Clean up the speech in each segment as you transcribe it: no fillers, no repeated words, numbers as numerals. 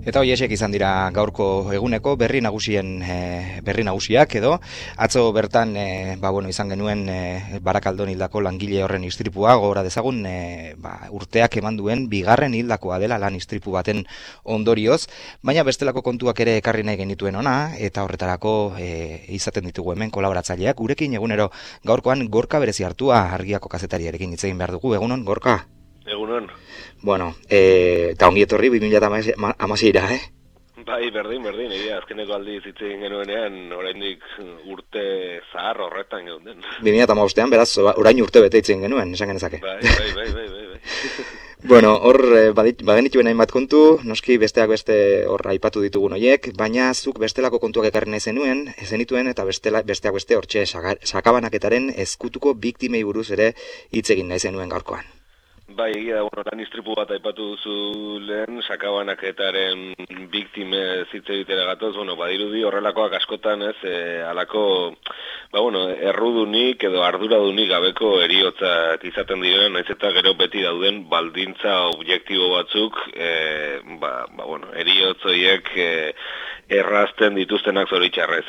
Eta hoiesek izan dira gaurko eguneko berri nagusiak edo atzo bertan izan genuen Barakaldon hildako langile horren istripua gogora dezagun urteak eman duen bigarren hildakoa dela lan istripu baten ondorioz, baina bestelako kontuak ere ekarri nahi genituen ona eta horretarako izaten ditugu hemen kolaboratzaileak gurekin egunero gaurkoan Gorka Berezi hartua Argiako kazetariarekin hitz egin behar dugu. Egunon, Gorka? Egunon. Bueno, eta ongi etorri 2016-ra, Bai, berdin, azkeneko aldiz hitz egin genuenean, oraindik urte zahar horretan geunden. 2015ean, beraz, orain urte bete hitz egin genuen, esan genezake. Bai. Bueno, hor bagenituen hainbat kontu, noski besteak beste hor aipatu ditugun horiek, baina zuk bestelako kontuak ekarri nahi zenituen eta besteak beste hortxe sakabanaketaren ezkutuko biktimei buruz ere hitz egin nahi zenuen gaurkoan. Bai, egia da, lan istripu bat aipatu duzu lehen, sakabanaketaren biktime hitz egitera gatoz, badirudi horrelakoak askotan halako, errudunik edo arduradunik gabeko heriotzak izaten diren, naiz eta gero beti dauden baldintza objektibo batzuk, heriotz horiek errazten dituztenak zoritxarrez,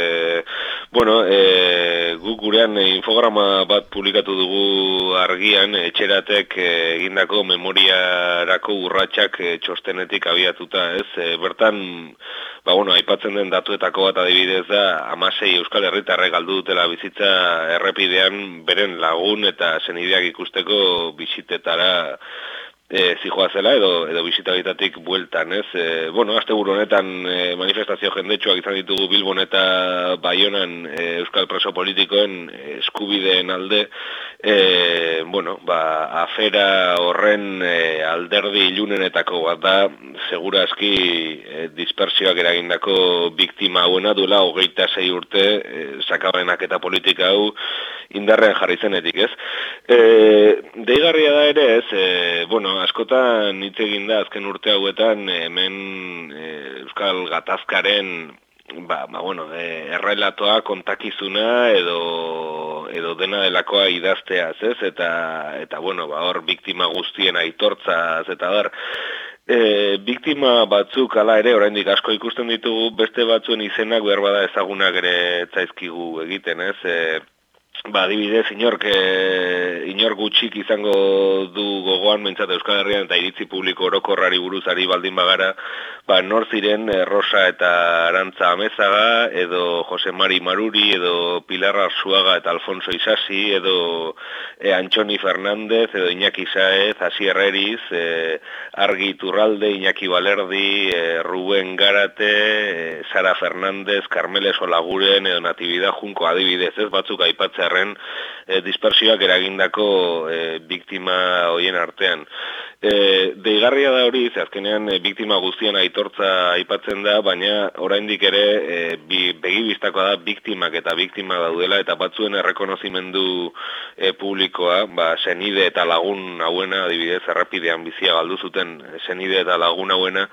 guk gurean infograma bat publikatu dugu Argian, etxeratek egindako memoriarako urratsak txostenetik abiatuta, bertan, aipatzen den datuetako bat adibidez da, 16 Euskal Herritarrek galdu dutela bizitza errepidean beren lagun eta senideak ikusteko bisitetara zijoazela edo bisitagitatik bueltan, asteburu honetan manifestazio jendetsuak izan ditugu Bilbon eta Baionan euskal preso politikoen eskubideen alde, afera horren alderdi ilunenetako bat da, segurazki dispersioak eragindako biktima hauena duela 26 urte sakabanak eta politika hau indarrean jarri zenetik, Deigarria da ere, askotan hitz egin da azken urte hauetan hemen Euskal Gatazkaren errelatoa, kontakizuna edo dena delakoa idazteaz, eta hor biktima guztien aitortzaz, eta biktima batzuk hala ere oraindik asko ikusten ditugu, beste batzuen izenak behar bada ezagunak ere zaizkigu egiten, adibidez, inor gutxik izango du gogoan mentzat Euskal Herrian eta iritzi publiko orokorrari buruz ari baldin bagara, nor ziren Rosa eta Arantza Amezaga, edo Jose Mari Maruri, edo Pilar Arzuaga eta Alfonso Isasi, edo Antxoni Fernández, edo Iñaki Saez, Asier Eriz, Argi Iturralde, Iñaki Balerdi, Ruben Garate, Sara Fernández, Carmele Solaguren, edo Natividad Junko adibidez, batzuk aipatzearen dispersioak eragindako biktima horien artean. Deigarria da hori, azkenean biktima guztien aitortza aipatzen da, baina oraindik ere begibistakoa da biktimak eta biktima daudela, eta batzuen errekonozimendu publikoa, senide eta lagun hauena, adibidez, errepidean bizia galdu zuten senide eta lagun hauena,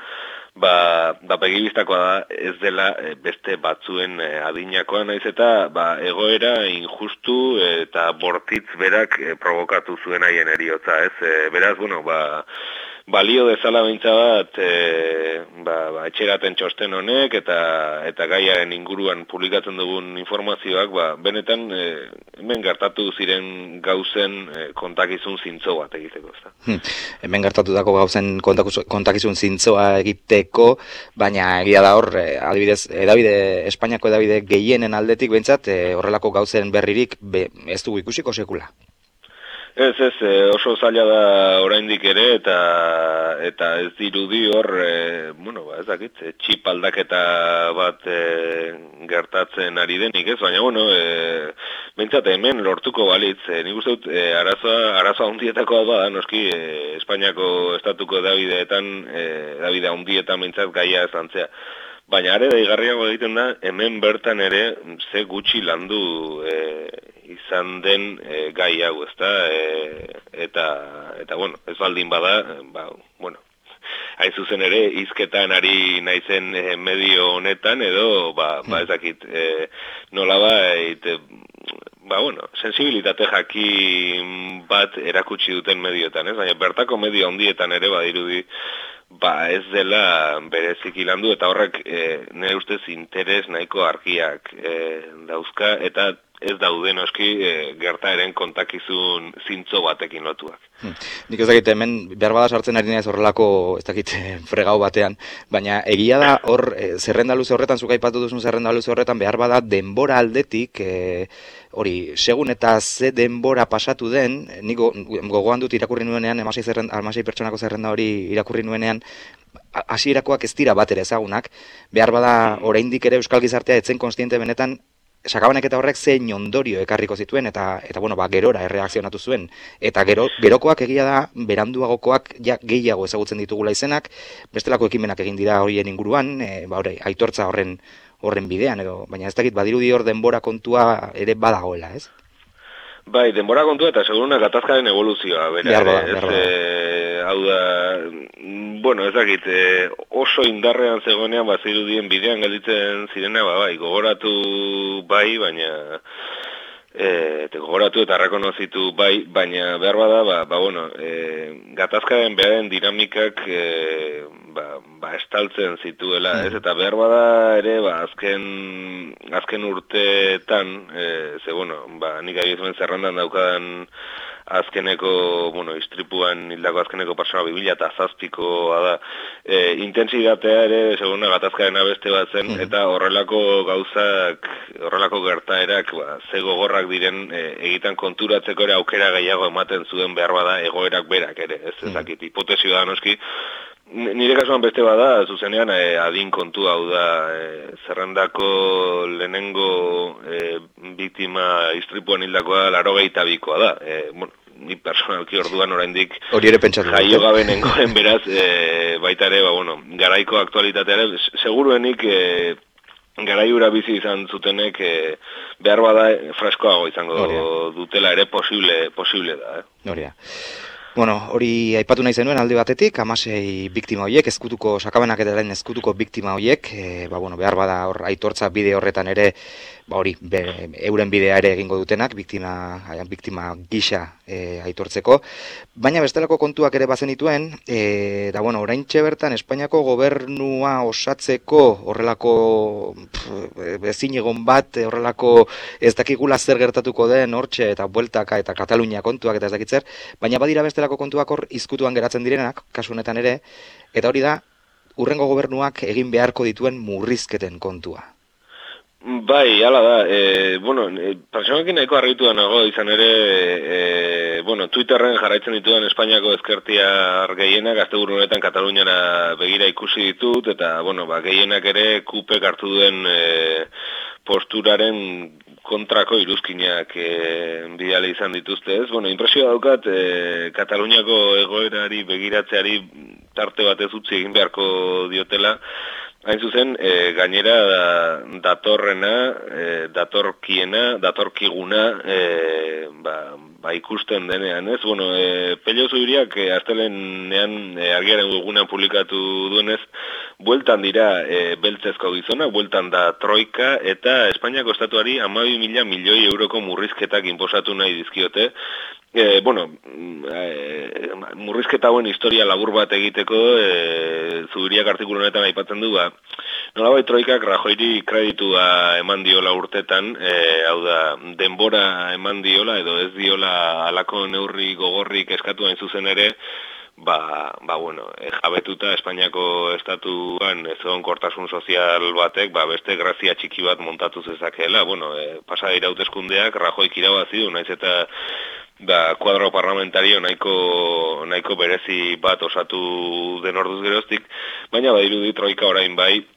begibistakoa da ez dela beste batzuen adinakoa, naiz eta egoera injustu eta bortitz berak provokatu zuen haien heriotza, beraz, balio dezala beintza bat etxeraten txosten honek eta gaiaren inguruan publikatzen dugun informazioak benetan hemen gertatu ziren gauzen kontakizun zintzo bat egiteko. Hemen gertatutako gauzen kontakizun zintzoa egiteko, baina egia da hor, adibidez, Espainiako edabide gehienen aldetik behintzat horrelako gauzen berririk ez dugu ikusiko sekula. Ez, oso zaila da oraindik ere, eta ez dirudi hor, ez dakit, txip aldaketa bat gertatzen ari denik, baina, bentsate hemen lortuko balitz, nik uste dut, arazoa hundietakoa bada, noski, Espainiako estatuko edabide hundietan bentsat gaia esantzea. Baina are daigarriago egiten da, hemen bertan ere ze gutxi landu izan den gai hau, eta ez baldin bada, hain zuzen ere, hizketan ari naizen medio honetan, edo, ez dakit, nolabait, sensibilitate jakin bat erakutsi duten medioetan, baina bertako medio handietan ere badirudi, ez dela bereziki landu, eta horrek nire ustez interes nahiko argiak dauzka, eta ez daude noski gertaeren kontakizun zintzo batekin lotuak. Nik ez dakit hemen behar bada sartzen ari naiz horrelako, ez dakit, fregau batean, baina egia da hor zerrenda luze horretan, zuk aipatu duzun zerrenda luze horretan, behar bada denbora aldetik, hori, segun eta ze denbora pasatu den, nik gogoan dut irakurri nuenean, 16 pertsonako zerrenda hori irakurri nuenean, hasierakoak ez dira bat ere ezagunak, behar bada oraindik ere euskal gizartea etzen konstiente benetan, sakabanek eta horrek zein ondorio ekarriko zituen eta bueno, gerora erreakzionatu zuen. Eta gerokoak egia da, beranduagokoak ja gehiago ezagutzen ditugula izenak, bestelako ekimenak egin dira horien inguruan, aitortza horren bidean, baina ez dakit badirudi hor denbora kontua ere badagoela, ez? Bai, denbora kontua eta seguruna gatazkaren evoluzioa, hau da, bueno, ez dakit, oso indarrean zegoenean bazirudien bidean gelditzen zirena, bai, gogoratu bai, baina gogoratu eta rekonozitu bai, baina behar bada, bueno, gatazkaren beharen dinamikak estaltzen zituela, ez, eta behar bada ere, azken urteetan, nik abiezuen zerrandan daukadan azkeneko, istripuan hildako azkeneko persona 2007koa da, intensidatea ere, seguna gatazkaren abeste bat zen, eta horrelako gauzak, horrelako gertaerak, ze gogorrak diren egiten konturatzeko ere aukera gehiago ematen zuen behar bada egoerak berak ere, ez ezakit, hipotesio da noski, nire kasuan beste bada, zuzenean adin kontua, hau da, zerrendako lehenengo biktima istripuan hildakoa 82koa da. Ni personalki orduan oraindik jaio gabe nengoen, beraz, baita ere, garaiko aktualitatea ere, seguruenik garaiura bizi izan zutenek behar bada freskoago izango dutela ere posible da. Noria. Bueno, hori aipatu nahi zenuen alde batetik, 16 biktima horiek, sakabenak eta ezkutuko biktima horiek, behar bada hor aitortza bide horretan ere, euren bidea ere egingo dutenak, biktima gisa aitortzeko, baina bestelako kontuak ere bazen dituen, eta oraintxe bertan Espainiako gobernua osatzeko horrelako ezin egon bat, horrelako ez dakigula zer gertatuko den hortxe eta bueltaka eta Katalunia kontuak eta ez dakitzer, baina badira bestelako kontuak hor izkutuan geratzen direnak, kasu honetan ere, eta hori da, hurrengo gobernuak egin beharko dituen murrizketen kontua. Bai, hala da, personakin nahiko argitu nago izan ere, Twitterren jarraitzen ditudan Espainiako ezkertiar gehienak, asteburu honetan Kataluniara begira ikusi ditut, eta, gehienak ere kupek hartu duen posturaren kontrako iruzkinak bidale izan dituzte, ez? Impresioa daukat, Kataluniako egoerari begiratzeari tarte batez utzi egin beharko diotela, hain zuzen, gainera datorkiguna, ikusten denean, ez? Pello Zubiriak astelenean argiaren webgunean publikatu duenez, bueltan dira beltzezko gizona, bueltan da troika, eta Espainiako estatuari 12.000 milioi euroko murrizketak inposatu nahi dizkiote. Murrizketa hauen historia labur bat egiteko, Zubiriak artikulu honetan aipatzen du, nolabait troikak Rajoyri kreditua eman diola urtetan, hau da, denbora eman diola, edo ez diola halako neurri gogorrik eskatu hain zuzen ere, jabetuta Espainiako estatuan ezegonkortasun sozial batek, beste grazia txiki bat montatu zezakeela, pasa dira hauteskundeak, Rajoyk irabazi du, naiz eta kuadro parlamentario nahiko berezi bat osatu den orduz geroztik, baina badirudi troika orain bai,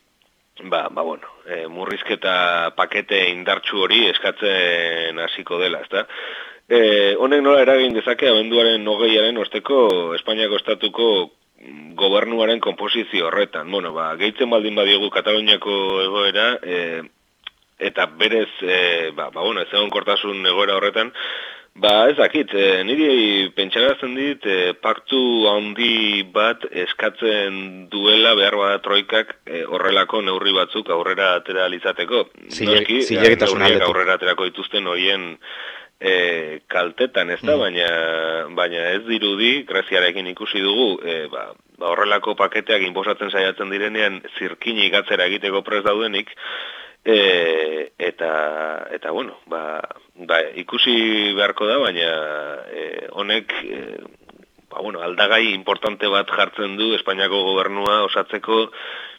murrizketa pakete indartsu hori eskatzen hasiko dela, ezta? Honek nola eragin dezake abenduaren 20 osteko Espainiako estatuko gobernuaren konposizio horretan. Gehitzen baldin badiegu Kataluniako egoera, eta berez, ezegonkortasun egoera horretan, ez dakit, niri pentsarazten dit paktu handi bat eskatzen duela behar bada troikak horrelako neurri batzuk aurrera atera alizateko. Zilegitasun aldetik. Aurrera aterako dituzten horien kaltetan, ez da, baina ez dirudi, Greziarekin ikusi dugu, horrelako paketeak inposatzen saiatzen direnean zirkinik atzera egiteko prest daudenik, eta bueno, ikusi beharko da, baina honek aldagai importante bat jartzen du Espainiako gobernua osatzeko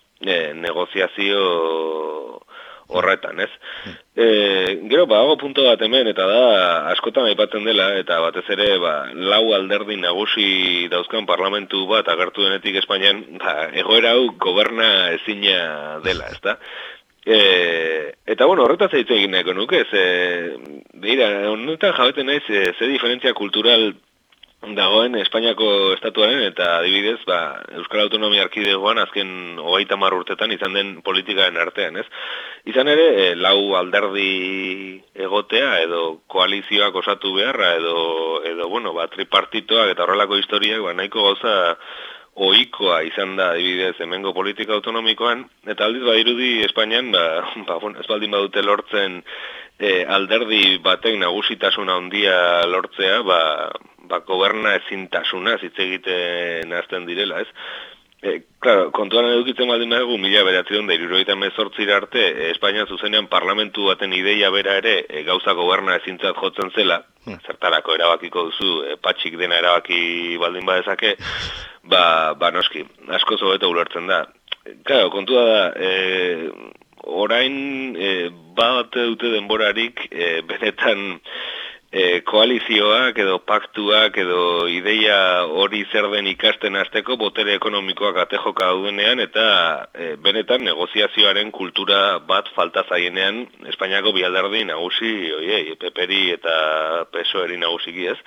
negoziazio horretan, ez? Gero, hago punto bat hemen, eta da, askotan aipatzen dela, eta batez ere, lau alderdi nagusi dauzkan parlamentu bat agertu denetik Espainian, egoera hau goberna ezina dela, ez da? Eta, bueno, horretaz egiten egin nahiko nuke, honetan jabeten naiz, ze diferentzia kultural dagoen Espainiako estatuaren eta adibidez Euskal Autonomia Erkidegoan azken 30 urtetan izan den politikaren artean, ez? Izan ere, lau alderdi egotea edo koalizioak osatu beharra edo tripartitoak eta horrelako historiak nahiko gauza ohikoa izan da adibidez hemengo politika autonomikoan, eta aldiz badirudi Espainian ez baldin badute lortzen alderdi batek nagusitasuna handia lortzea, goberna ezintasunaz hitz egiten hasten direla, ez? Claro, kontuan edukitzen baldin badugu 1978 arte Espainia zuzenean parlamentu baten ideia bera ere gauza goberna ezintzat jotzen zela, zertarako erabakiko duzu, patxik dena erabaki baldin badezake, noski, asko hobeto ulertzen da. Claro, kontua da, orain bat dute denborarik benetan koalizioak edo paktuak edo ideia hori zer den ikasten hasteko botere ekonomikoak atejoka daudenean eta benetan negoziazioaren kultura bat falta zaienean Espainiako bi alderdi nagusi, PP-ri eta PSOE-ri nagusiki, ez?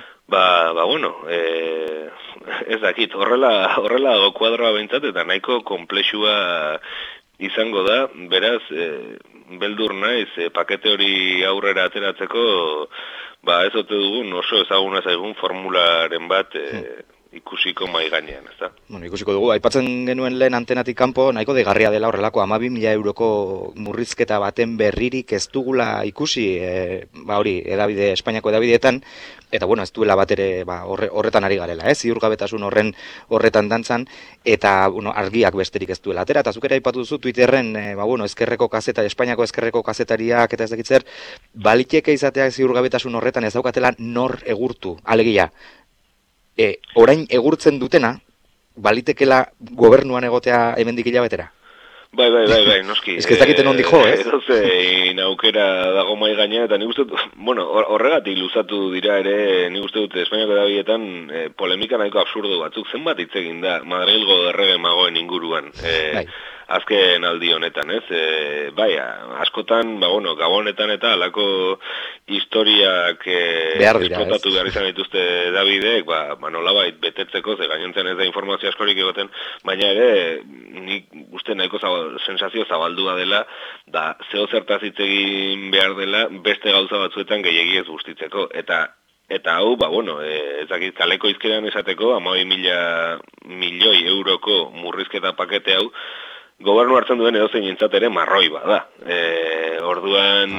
Ez dakit, horrela kuadroa behintzat eta nahiko konplexua izango da, beraz, beldur naiz, pakete hori aurrera ateratzeko, ez ote dugun oso ezaguna zaigun formularen bat ikusiko mai gainean, ez da? Bueno, ikusiko dugu, aipatzen genuen lehen antenatik kanpo, nahiko degarria dela horrelako 12.000 euroko murrizketa baten berririk ez dugula ikusi, Espainiako edabideetan, eta ez duela bat ere horretan ari garela, ziurgabetasun horretan dantzan, eta argiak besterik ez duela atera, eta zuk ere aipatu duzu Twitterren, Espainiako ezkerreko kazetariak, eta ez dakitzer, baliteke izateak ziurgabetasun horretan ez daukatela nor egurtu, alegia. Orain egurtzen dutena, balitekela gobernuan egotea hemendik hilabetera? Bai, noski. Ez ez dakiten ondik jo, ez? Edozein aukera dago mai gaina, eta nik uste dut, horregatik luzatu dira ere, nik uste dut Espainiako edabietan polemika nahiko absurdo batzuk, zenbat hitz egin da Madrilgo errege magoen inguruan. Azken aldi honetan, ez? Askotan, gabonetan eta alako historiak esplotatu behar izan dituzte Davidek, nolabait betetzeko, ze gainontzen ez da informazio askorik egoten, baina ere, nik uste nahiko sensazio zabaldua dela, zeo zertaz hitz egin behar dela, beste gauza batzuetan gehiegi ez bustitzeko, eta hau, ezakit kaleko izkeran esateko, 12.000 milioi euroko murrizketa pakete hau, gobernu hartzen duen edozein entzat ere marroi bada. Orduan,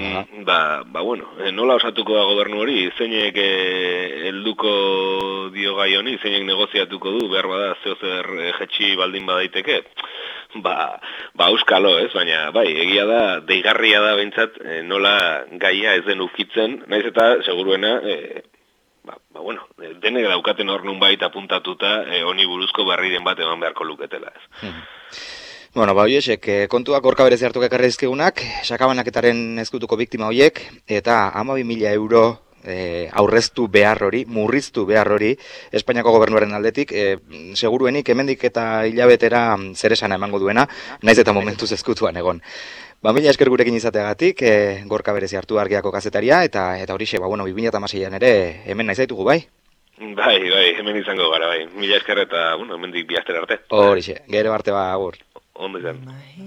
nola osatuko da gobernu hori, zeinek helduko dio gai honi, zeinek negoziatuko du, behar bada zeozer jetxi baldin badaiteke. Euskalo, ez, baina, egia da, deigarria da behintzat, nola gaia ez den ukitzen, naiz eta, seguruena, denek daukaten hor nunbait apuntatuta, honi buruzko barriren bat eman beharko luketela, ez. Hoiesek, kontuak gorka berezi hartuk ekarri dizkigunak, sakabanaketaren ezkutuko biktima hoiek, eta 12.000 euro aurreztu behar hori, murriztu behar hori, Espainiako gobernuaren aldetik, seguruenik hemendik eta hilabetera zer esana emango duena, naiz eta momentuz ezkutuan egon. Mila esker gurekin izateagatik, gorka berezi hartu Argiako kazetaria, eta horixe, 2016an ere hemen naiz zaitugu, bai? Bai, hemen izango gara, bai. Mila esker eta, hemendik bihaztera arte. Horixe, gero arte agur. Ondo izan.